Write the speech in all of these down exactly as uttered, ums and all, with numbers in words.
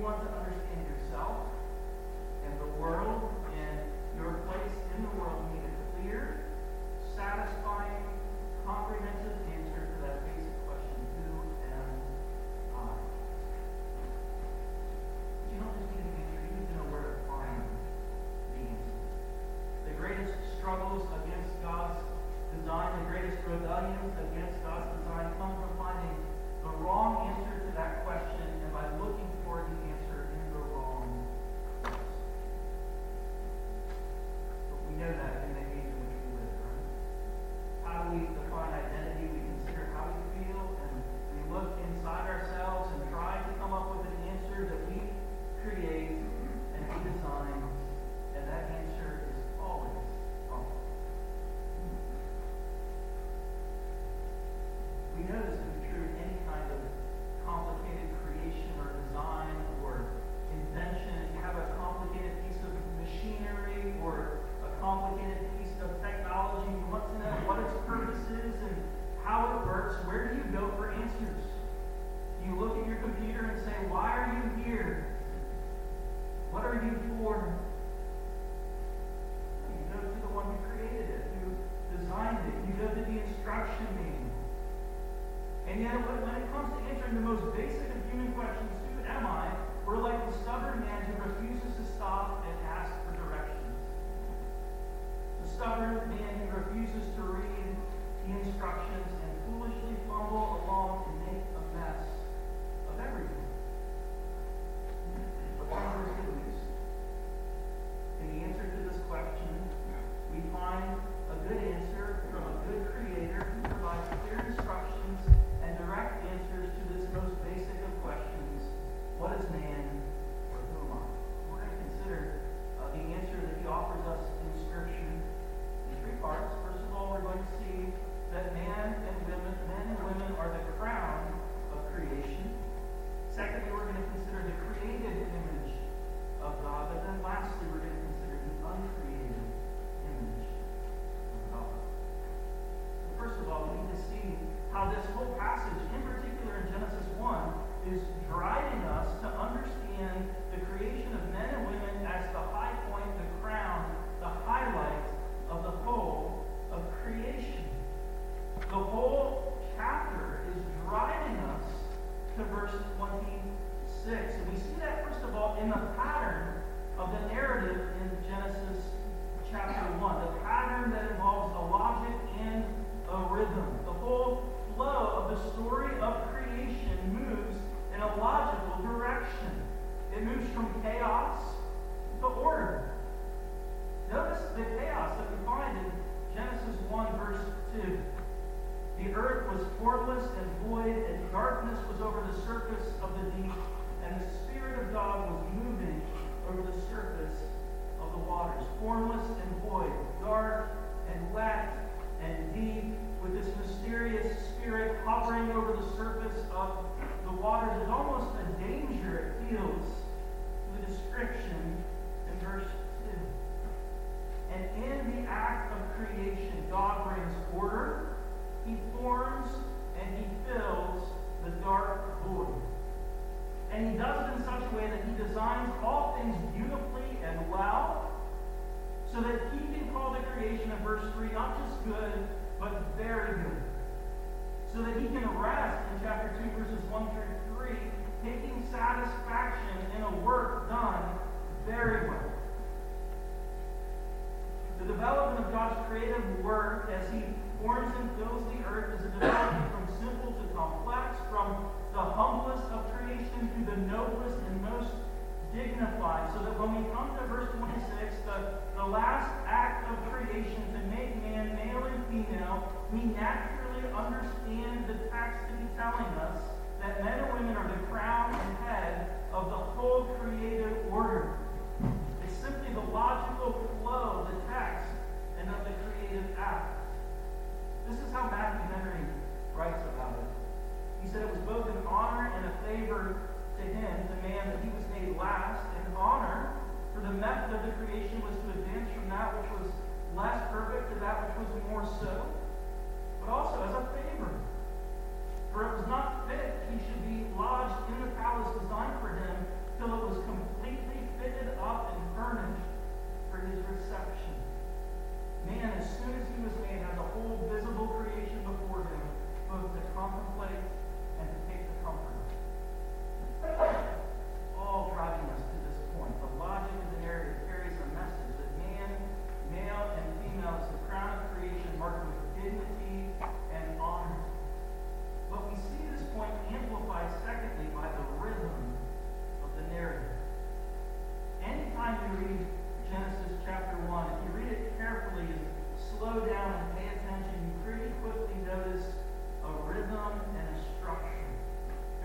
want to understand yourself and the world and your place in the world, you need a clear, satisfying, comprehensive answer to that basic question, who am I? You don't just need an answer, you need to know where to find the answer. The greatest struggles against God's design, the greatest rebellions against God's design come from finding the wrong answer to that question and by looking for the answer in the wrong place. But we know that in the age in which we live, right? How do we define identity? We consider how we feel, and we look inside ourselves and try to come up with an answer that we create and we design, and that answer is always wrong. We know this to be true in any kind of complicated creation or design or invention. If you have a complicated piece of machinery or a complicated piece of technology, you want to know what its purpose is and how it works. Where do you go for answers? You look at your computer and say, why are you here? What are you for? You go to the one who created it, who designed it. You go to the instruction manual. And yet, when it comes to answering the most basic of human questions, who am I? We're like the stubborn man who refuses to stop and ask for directions. The stubborn man who refuses to read the instructions and foolishly fumble along and make a mess of everything. But there's good news. In the answer to this question, we find a good answer from a good creator who provides clear instructions and direct answers to this most basic of questions: what is man, or who am I? We're going to consider uh, the answer that he offers us in Scripture in three parts. First of all, we're going to see that man and women, men and women are the crown of creation. Secondly, we're going to consider the created image of God. But then lastly, we're going to consider the uncreated image of God. So first of all, we need to see how this whole passage, in particular in Genesis one, is driving us to understand the creation of men and women as the high point, the crown, the highlight of the whole of creation. The whole chapter is driving us to verse twenty-six. And we see that, first of all, in the pattern of the narrative in Genesis chapter one, the pattern that involves a logic and a rhythm. The whole flow of the story of creation moves in a logical direction. It moves from chaos to order. Notice the chaos that we find in Genesis one, verse two. The earth was formless and void, and darkness was over the surface of the deep, and the Spirit of God was moving over the surface of the waters. Formless and void, dark and wet and deep, with this mysterious Spirit hovering over the surface of the waters. There's almost a danger, it feels, to the description in verse two. And in the act of creation, God brings order, He forms, and He fills the dark void. And He does it in such a way that He designs all things beautifully and well, so that He can call the creation of verse three not just good, but very good. So that He can rest in chapter two, verses one through three, taking satisfaction in a work done very well. The development of God's creative work as He forms and fills the earth is a development from simple to complex, from the humblest of creation to the noblest and most dignified, so that when we come to verse twenty-six, the, the last act of creation to make man male and female, we naturally understand the text to be telling us that men and women are the crown and head of the whole creative order. It's simply the logical flow of the text and of the creative act. This is how Matthew Henry writes about it. He said it was both an honor and a favor to him, the man, that he was made last. An honor, for the method of the creation was to advance from that which was less perfect to that which was more so, but also as a favor. For it was not fit he should be lodged in the palace designed for him till it was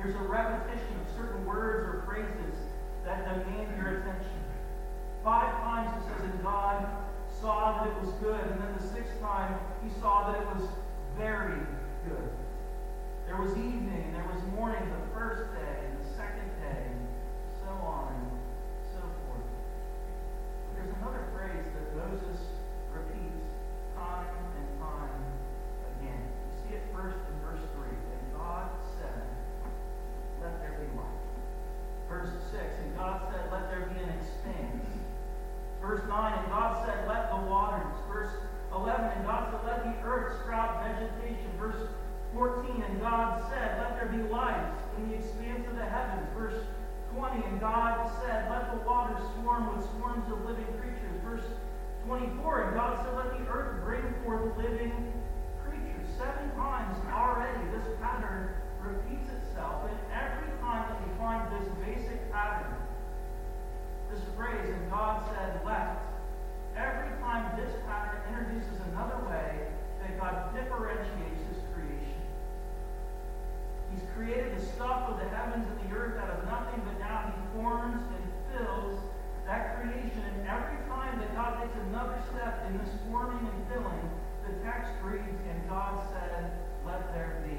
There's a repetition of certain words or phrases that demand your attention. Five times it says, and God saw that it was good. And then the sixth time, he saw that it was very good. There was evening, and there was morning, the first day, and the second day, and so on and so forth. But there's another phrase that Moses repeats time and time again. You see it first in verse three. And God said, let there be light. Verse six, and God said, let there be an expanse. Verse nine, and God said, let the waters. Verse eleven, and God said, let the earth sprout vegetation. Verse fourteen, and God said, let there be light in the expanse of the heavens. Verse twenty, and God said, let the waters swarm with swarms of living creatures. Verse twenty-four, and God said, let the earth bring forth living creatures. Seven times already this pattern repeats itself, and every time that we find this basic pattern, this phrase, and God said, let, every time this pattern introduces another way that God differentiates his creation. He's created the stuff of the heavens and the earth out of nothing, but now he forms and fills that creation. And every time that God takes another step in this forming and filling, the text reads, and God said, let there be.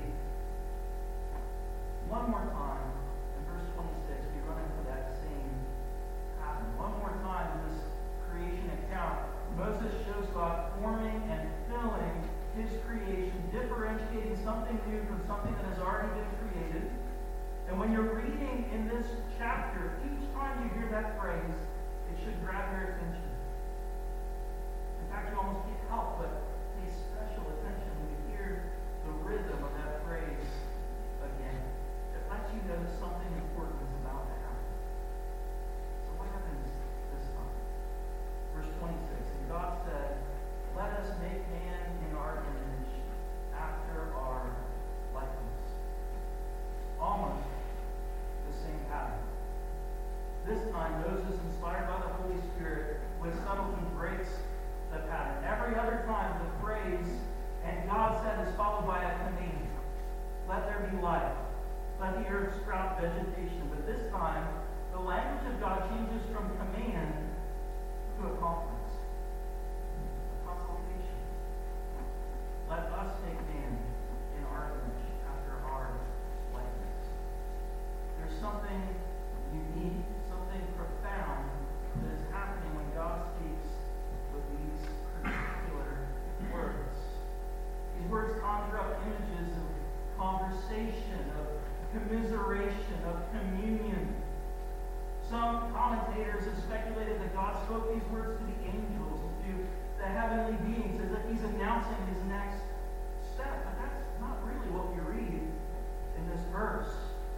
One more time, in verse twenty-six, we run into that same pattern. One more time in this creation account, Moses shows God forming and filling his creation, differentiating something new from something that has already been created. And when you're reading in this chapter, each time you hear that phrase, it should grab your attention. In fact, you almost can't help but pay special attention when you hear the rhythm of that phrase again. It lets you know that something important is about to happen. So what happens this time? Verse twenty-six, and God said, let us make man in our image, after our likeness. Almost the same pattern. This time, Moses, inspired by the Holy Spirit, with subtlety breaks the pattern. Every other time, the phrase, and God said, is followed by a command. Let there be light. Let the earth sprout vegetation. But this time, the language of God changes from command to a conference. A consultation. Let us make man in our image, after our likeness. There's something unique, something profound that is happening when God speaks with these particular words. These words conjure up images of conversation, of commiseration, of communion. Some commentators have speculated that God spoke these words to the angels, to the heavenly beings, as if he's announcing his next step. But that's not really what we read in this verse.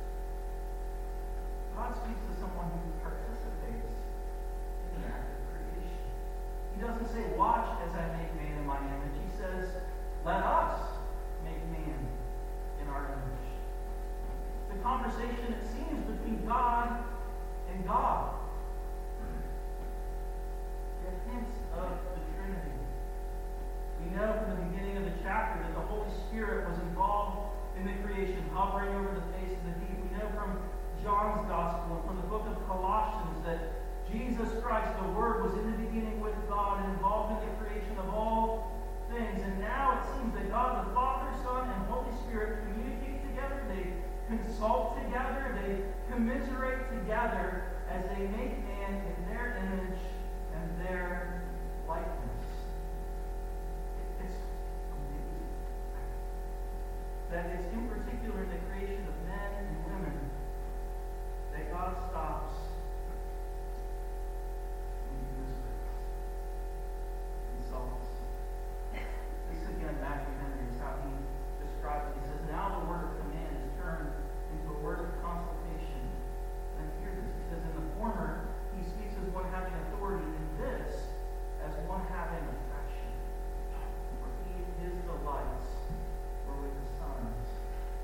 God speaks to someone who participates in the act of creation. He doesn't say, watch as I make man in my image. He says, let us make man in our image. The conversation, it seems, between God and God. It hints of the Trinity. We know from the beginning of the chapter that the Holy Spirit was involved in the creation, hovering over the face of the deep. We know from John's Gospel and from the book of Colossians that Jesus Christ, the Word, was in the beginning with God and involved in the creation of all things. And now it seems that God, the Father, Son, and Holy Spirit communicate together. They consult together. They commiserate together as they make man in their image and their likeness. It's amazing that it's in particular in the creation of men and women that God stops and commiserates, consults. This again, Matthew Henry, is how he describes it. He says, now the word of command is turned into a word of consultation. And hear this. He says, in the former, he speaks as one having authority. In this, as one having affection. For he, his delights were with the sons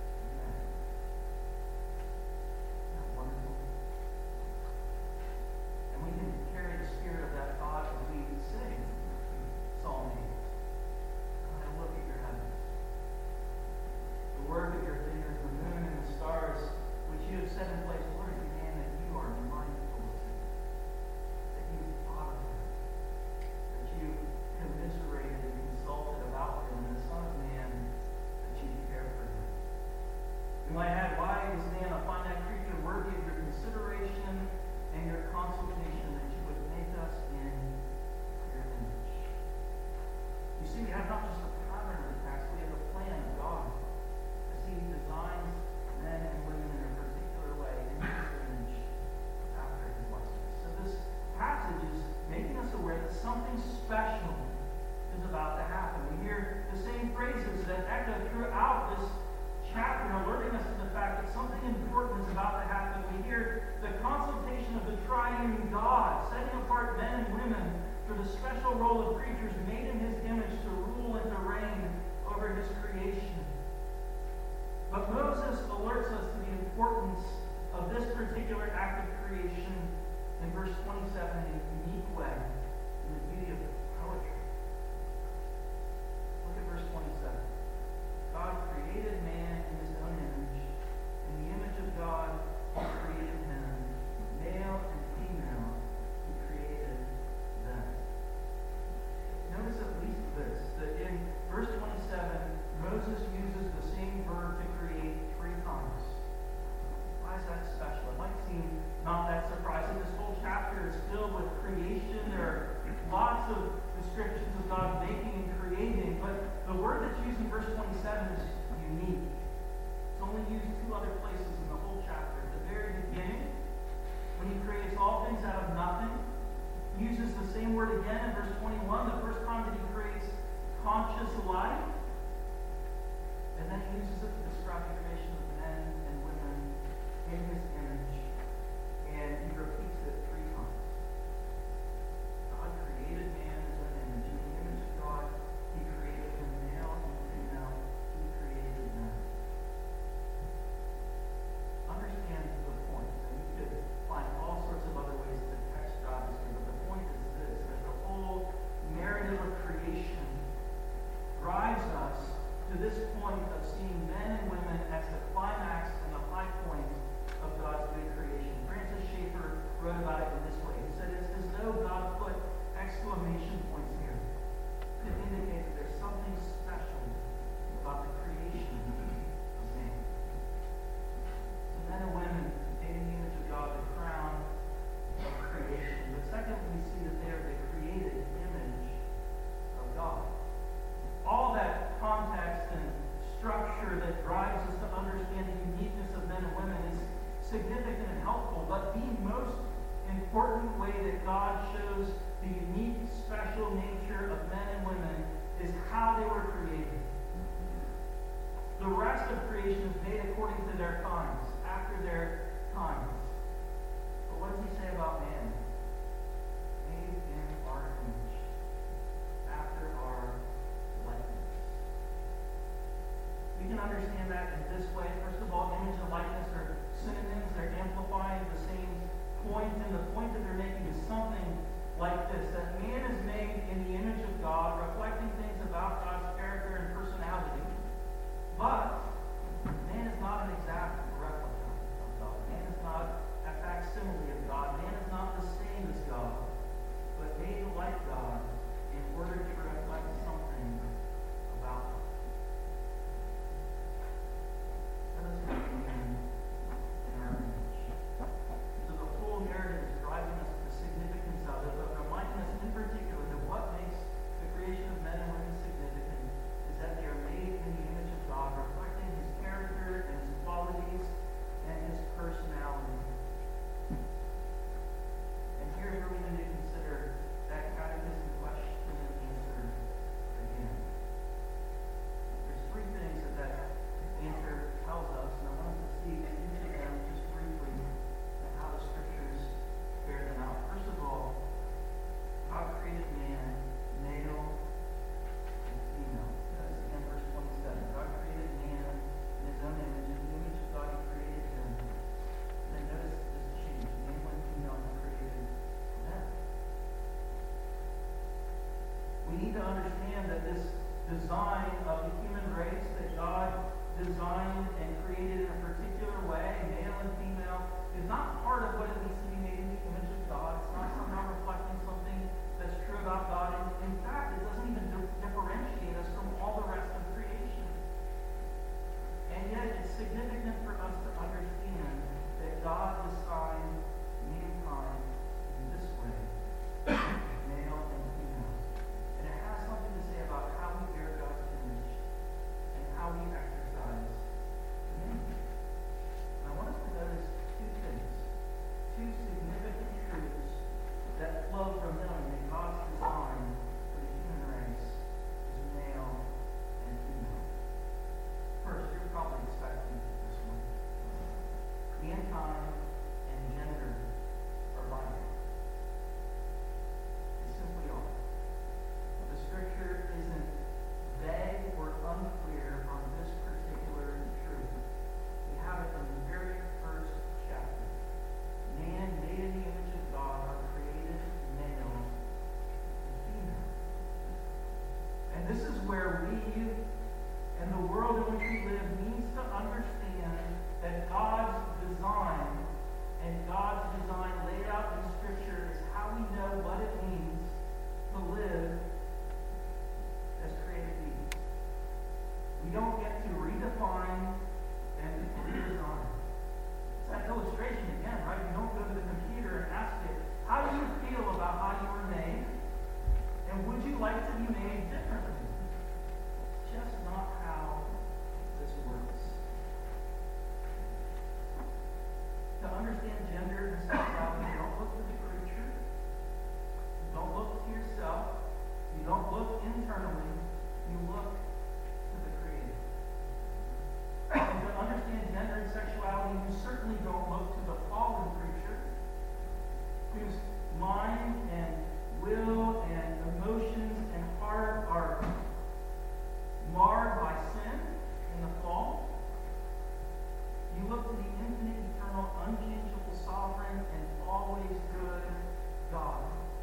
creation in verse twenty-seven in a unique way, in the beauty of poetry. Look at verse twenty-seven. God created man in his own image. In the image of God, he created him. Male and female, he created them. Notice at least this, that in verse twenty-seven, Moses uses the same verb to create three times. Why is that special? It might seem not that surprising. This whole chapter is filled with creation. There are know what it means to live as created beings. We don't get to redefine and redesign. It's that illustration again, right? You don't go to the computer and ask it, how do you feel about how you were made? And would you like to be made differently? It's just not how this works. To understand gender and sexuality, you don't look to the creature. You don't look to yourself. You don't look internally. You look to the Creator. And to understand gender and sexuality, you certainly don't look to the fallen creature, whose mind and will and emotions and heart are marred by sin and the fall. You look to the infinite, eternal, unchangeable, sovereign, and always good God.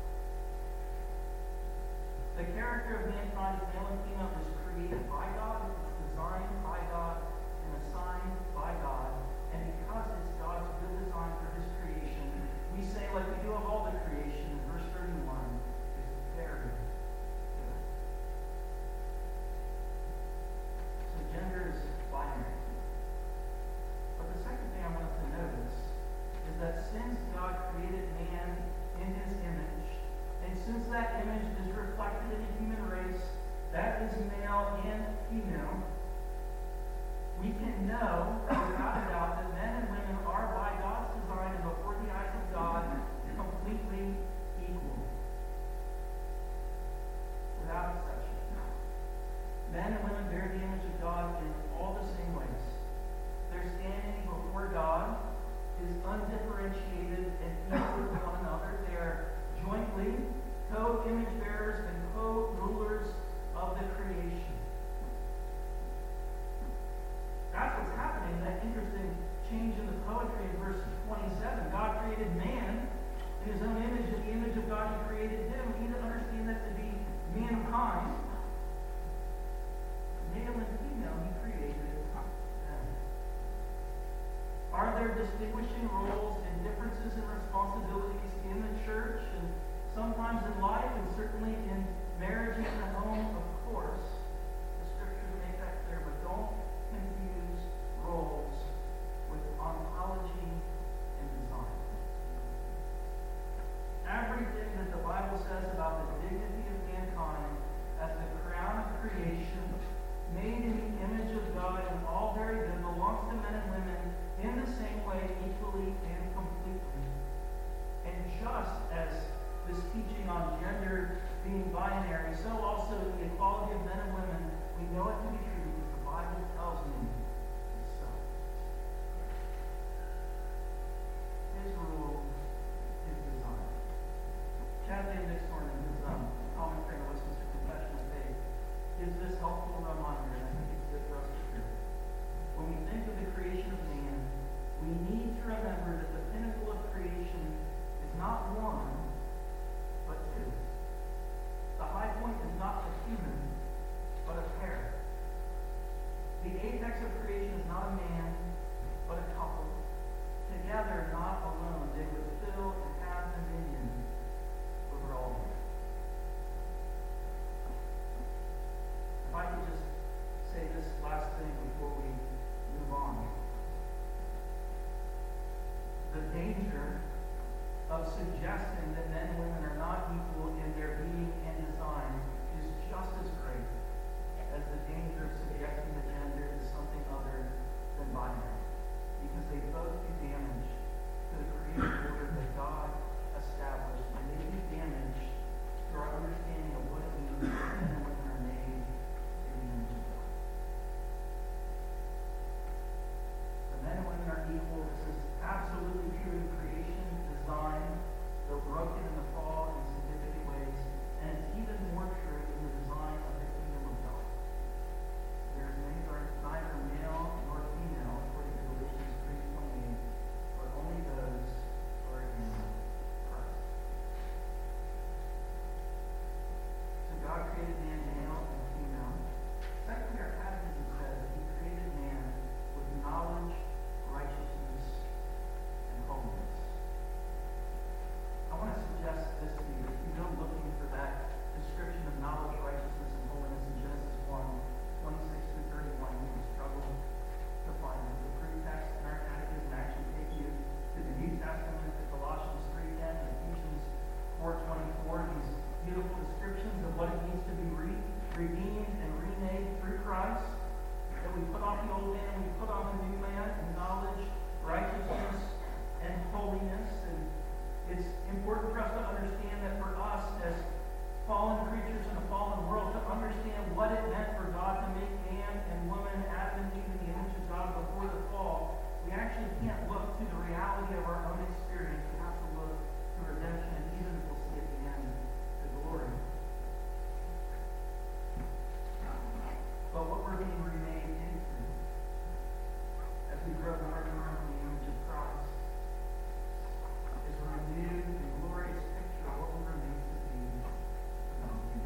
The character of mankind, male and female, is created by God, it's designed by God, and assigned by God. And because it's God's good design for his creation, we say, like we do of all the creation, in verse thirty-one, is very good. So gender is binary. But the second thing I wanted to notice is that since God created man in his image, and since that image is reflected in the human race, that is male and female, we can know without a doubt that men and women are by God's design and before the eyes of God completely equal. Without exception. Men and women bear the image of God in all the same ways. Their standing before God is undifferentiated and equal with one another. They are jointly co-image bearers and co-rulers of the creation. That's what's happening, that interesting change in the poetry in verse twenty-seven. God created man in his own image, in the image of God he created him. We need to understand that to be mankind. Male and female, he created them. Are there distinguishing roles and differences in responsibilities in the church and sometimes in life and certainly in marriage and in the home? Of course. The scriptures make that clear, but don't confuse roles with ontology and design. Everything that the Bible says about the dignity of mankind as the crown of creation, made in the image of God and all very good, belongs to men and women in the same way, equally and completely. And just as this teaching on gender being binary, so also the equality of men and women, we know it to be true because the Bible tells me so. His rule, his design. Chad Van Dixthorn, in his um, commentary on Westminster Confession of Faith, gives this helpful reminder, and I think it's good for us to hear. When we think of the creation of man, we need to remember that the pinnacle of creation is not one, but two. The high point is not a human, but a pair. The apex of creation is not a man, but a couple. Together, not alone, they would fill and have dominion over all of it. If I could just say this last thing before we move on. The danger of suggesting that men and women are not equal in their being and design is just as great as the danger of suggesting that gender is something other than binary, because they both do damage to the created order that God established, and they do damage to our understanding of what it means that men and women are made in the image of God. The men and women are equal. This is absolutely true in creation, design, though broken in the fall in significant ways, and it's even more true in the design of the kingdom of God. There is neither, neither male nor female, according to Galatians three twenty-eight, to the reality of our own experience, we have to look to redemption, and even as we'll see at the end, to glory. But what we're being remade into, as we grow more and more in the image of Christ, is a renewed and glorious picture of what we were made to be among you.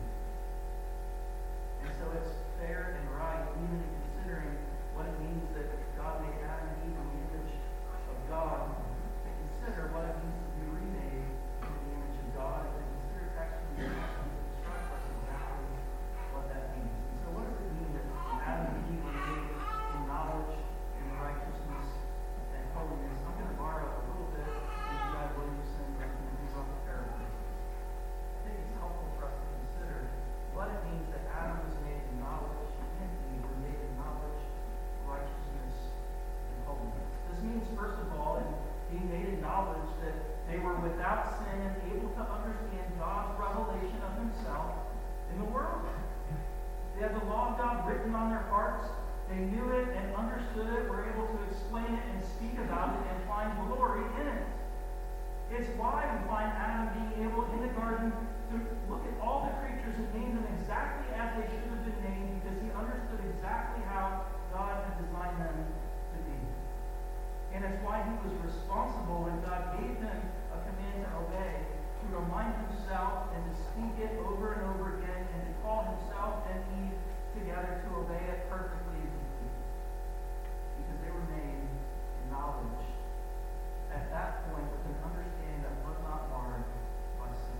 And so it's fair and right, even in considering what it means that God made Adam and Eve in the image of God, to consider what it means to be remade in the image of God, and to consider texts from the Testament that instruct us exactly what that means. And so what does it mean that Adam and Eve were made in knowledge and righteousness and holiness? I'm going to borrow a little bit from G I Williamson and his own paraphrase. I think it's helpful for us to consider what it means that Adam was made in knowledge and Eve were made in knowledge, righteousness, and holiness. This means, first of all, in being made in knowledge, that they were without sin and able to understand God's revelation of himself in the world. They had the law of God written on their hearts. They knew it and understood it, were able to explain it and speak about it and find glory in it. It's why we find Adam being able in the garden to look at all the creatures and name them exactly as they should have been named, because he understood exactly how God had designed them to be. And it's why he was responsible when God gave him a command to obey, to remind himself and to speak it over and over again, and to call himself and Eve together to obey it perfectly and completely. Because they were made in knowledge at that point with an understanding that was not marred by sin.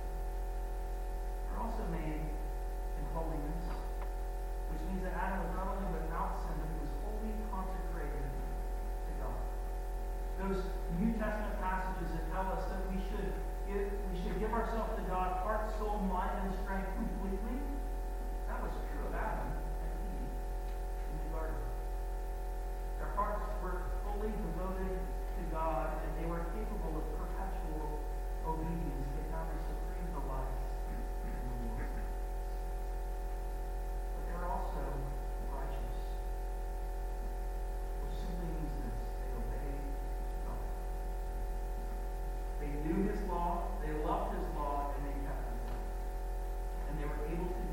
They're also made in holiness, which means that Adam was not only without sin, but he was wholly consecrated to God. Those New Testament passages that tell us that we should give, we should give ourselves to God, heart, soul, mind, and strength completely, that was true of Adam and Eve in the garden. Their hearts were fully devoted to God, and they were capable of perpetual obedience. They found their supreme delight in the Lord. But they were also righteous, which simply means this: they obeyed God. They knew his law, they loved his law, and they kept his law. And they were able to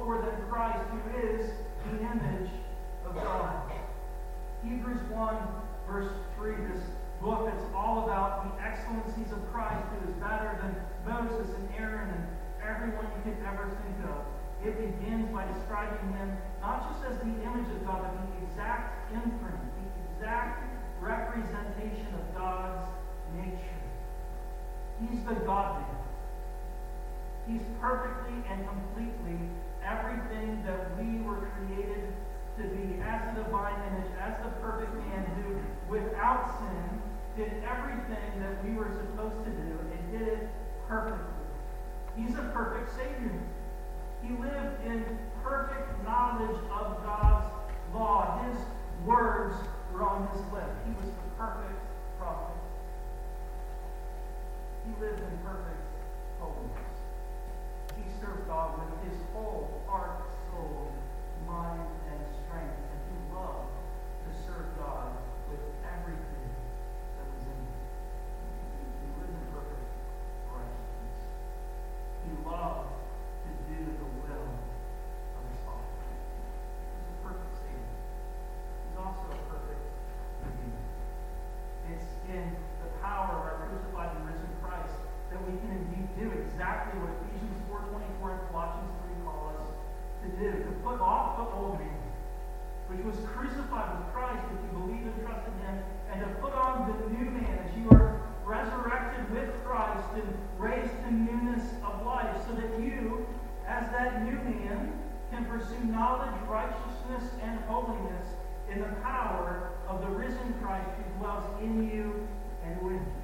for than Christ, who is the image of God. Hebrews one, verse three, this book that's all about the excellencies of Christ, who is better than Moses and Aaron and everyone you could ever think of. It begins by describing him not just as the image of God, but the exact imprint, the exact representation of God's nature. He's the God-man. He's perfectly and completely everything that we were created to be, as the divine image, as the perfect man who, without sin, did everything that we were supposed to do and did it perfectly. He's a perfect Savior. He lived in perfect knowledge of God's law. His words were on his lips. He was the perfect prophet. He lived in perfect holiness. He served God with his whole heart, soul, mind, and strength. And he loved to serve God with everything that was in him. He lived in perfect righteousness. He loved to do the will of his Father. He's a perfect Savior. He's also a perfect Redeemer. It's in the power of our crucified and risen Christ that we can indeed do exactly what Ephesians four twenty-four and Colossians three call us to do, to put off the old man, which was crucified with Christ if you believe and trust in him, and to put on the new man as you are resurrected with Christ and raised to newness of life, so that you, as that new man, can pursue knowledge, righteousness, and holiness in the power of the risen Christ who dwells in you and with you.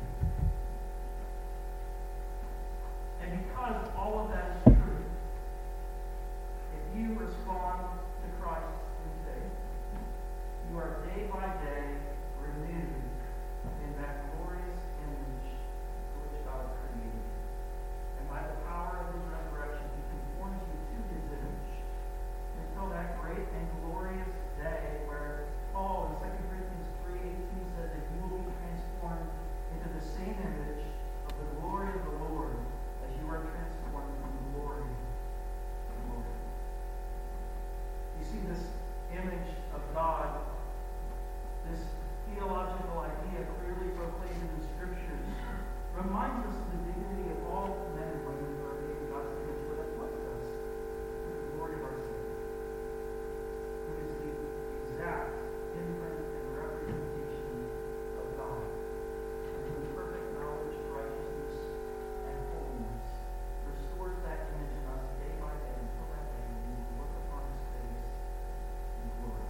And because all of that is true, if you respond to Christ in faith, you are day by day renewed in that glorious image to which God created. And by the power of his resurrection, he conforms you to his image until that great and glorious day where Paul in Second Corinthians three eighteen says that you will be transformed into the same image of the glory of the Lord as you are transformed from glory to glory. You see, this image of God, this theological idea clearly proclaimed in the Scriptures, reminds us of the dignity of all men and women who are made in God's image, but it points us to the glory of our Savior, who is the exact imprint and representation of God, and who in perfect knowledge, righteousness, and holiness restores that image in us day by day until that day when we look upon his face in glory.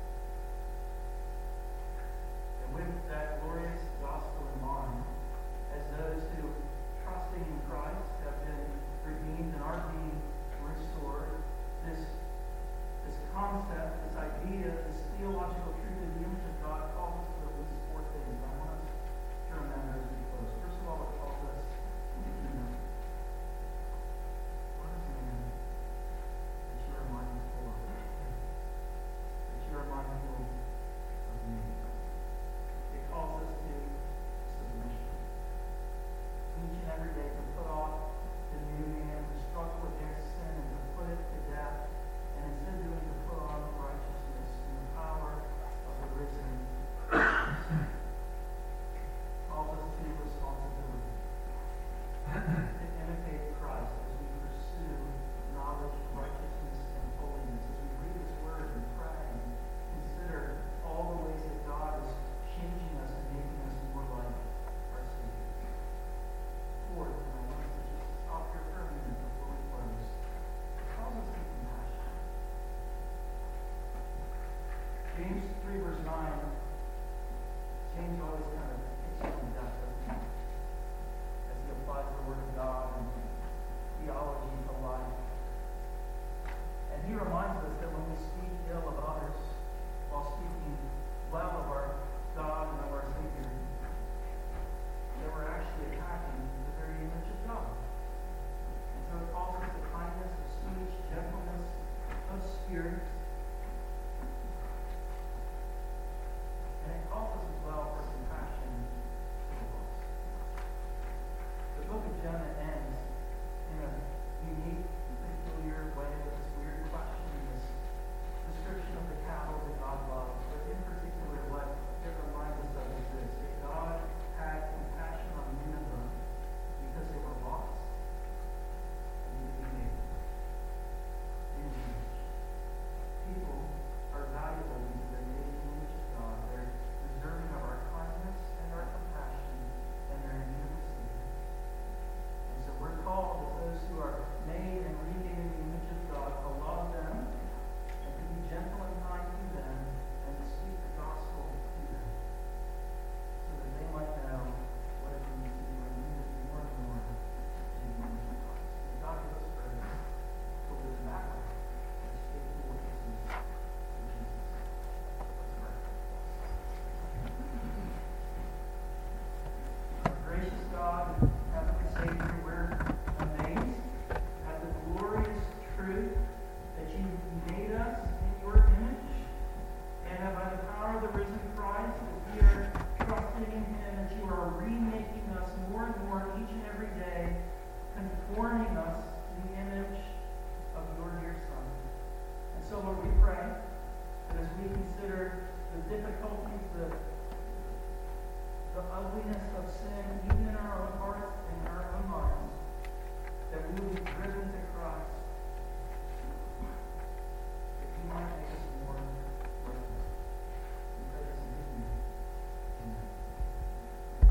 And with that glorious gospel in mind, as those who, trusting in Christ, have been redeemed and are being restored, this, this concept, this idea, this theological truth of the image of God calls us to at least four things. I want us to remember as we close. First of all, it calls us to humility. What is man that you are mindful of? That you are mindful of me? It calls us to submission. Each and every day to put off the new man, to struggle against sin, and to put it to death, and instead of doing to put on righteousness in the power of the risen Christ. Calls us to responsibility, to imitate Christ as we pursue knowledge, righteousness, and holiness, as we read his word and pray and consider all the ways that God is changing us and making us more like our Savior. Fourth, and I want us to just stop here for a minute before we close, it calls us to compassion. James three verse nine, James always kind of hits you in the depth, doesn't he? As he applies the word of God and theology to life. And he reminds us that when we speak ill of others while speaking well of our God and of our Savior, that we're actually attacking the very image of God. And so it calls us to kindness of speech, gentleness of spirit. And it calls us as well for compassion to the lost. The book of Jonah ends in a unique, peculiar way with this weird conforming us